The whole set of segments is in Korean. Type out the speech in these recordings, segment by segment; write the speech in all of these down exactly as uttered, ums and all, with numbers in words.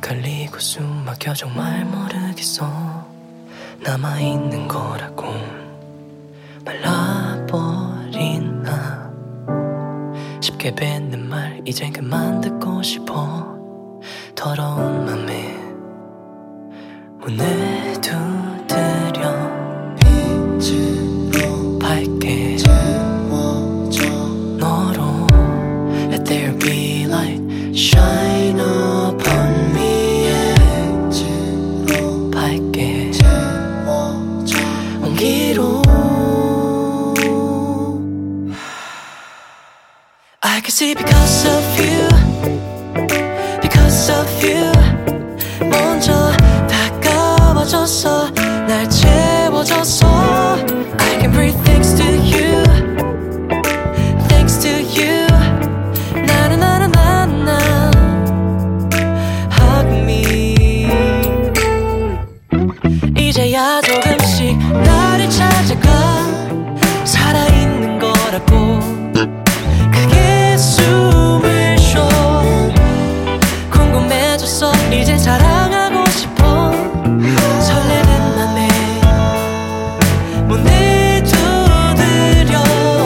헷갈리고 숨 막혀 정말 모르겠어. 남아있는 거라고 말라버린 나 쉽게 뱉는 말 이젠 그만 듣고 싶어. 더러운 맘에 문을 두드려 빛으로 밝게 채워줘. 너로 Let there be light shine upon me. 빛으로 밝게 채워줘. 온기로 I can see because of you, because of you. 먼저 다가와줘서 날 채워줘서 I can breathe thanks to you, thanks to you. 나나나나나나 hug me. 이제야 조금씩 나를 찾아가. 살아있는 거라고 크게 숨을 쉬어. 궁금해졌어 이제 사랑하고 싶어. 설레는 맘에 문을 두드려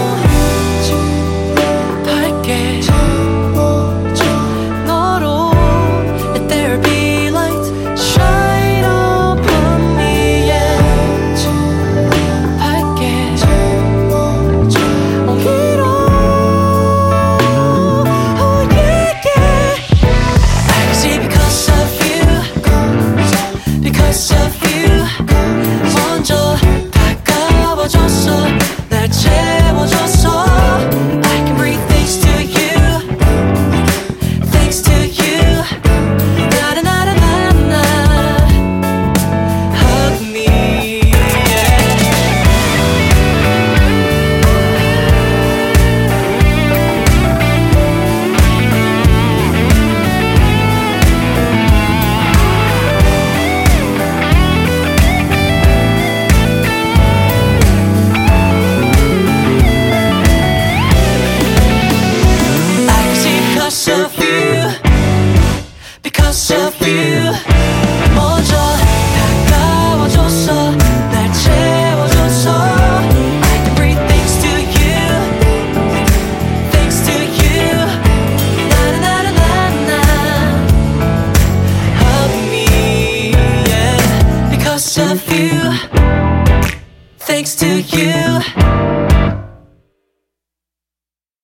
밝게 채워줘. 너로 Let there be light shine upon me. Yeah. 밝게 채워줘. 온기로 Oh yeah yeah. I can see because of you, because of you. 먼저 다가와줘서 날 채워줘서 I can breathe thanks to you, thanks to you. 나나나나나 hug me. I can see because of you, because of you. 먼저 다가와줘서 날 채워줘서 I can breathe thanks to you, thanks to you. 나나나나나 hug me. Yeah. Because of you, thanks to